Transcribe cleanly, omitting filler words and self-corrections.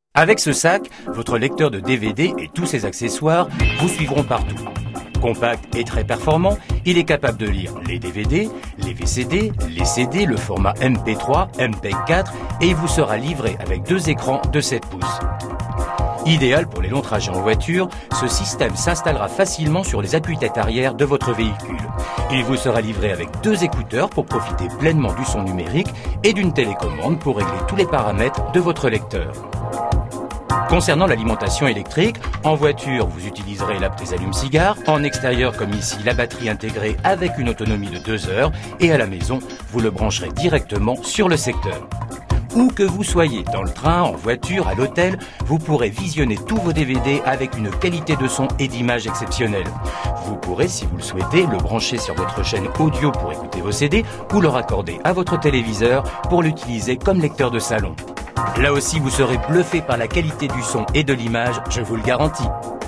Avec ce sac, votre lecteur de DVD et tous ses accessoires vous suivront partout. Compact et très performant, il est capable de lire les DVD, les VCD, les CD, le format MP3, MPEG-4 et il vous sera livré avec 2 écrans de 7 pouces. Idéal pour les longs trajets en voiture, ce système s'installera facilement sur les appuis-têtes arrière de votre véhicule. Il vous sera livré avec 2 écouteurs pour profiter pleinement du son numérique et d'une télécommande pour régler tous les paramètres de votre lecteur. Concernant l'alimentation électrique, en voiture, vous utiliserez la prise allume-cigare, en extérieur comme ici, la batterie intégrée avec une autonomie de 2 heures et à la maison, vous le brancherez directement sur le secteur. Où que vous soyez, dans le train, en voiture, à l'hôtel, vous pourrez visionner tous vos DVD avec une qualité de son et d'image exceptionnelle. Vous pourrez, si vous le souhaitez, le brancher sur votre chaîne audio pour écouter vos CD ou le raccorder à votre téléviseur pour l'utiliser comme lecteur de salon. Là aussi, vous serez bluffé par la qualité du son et de l'image, je vous le garantis.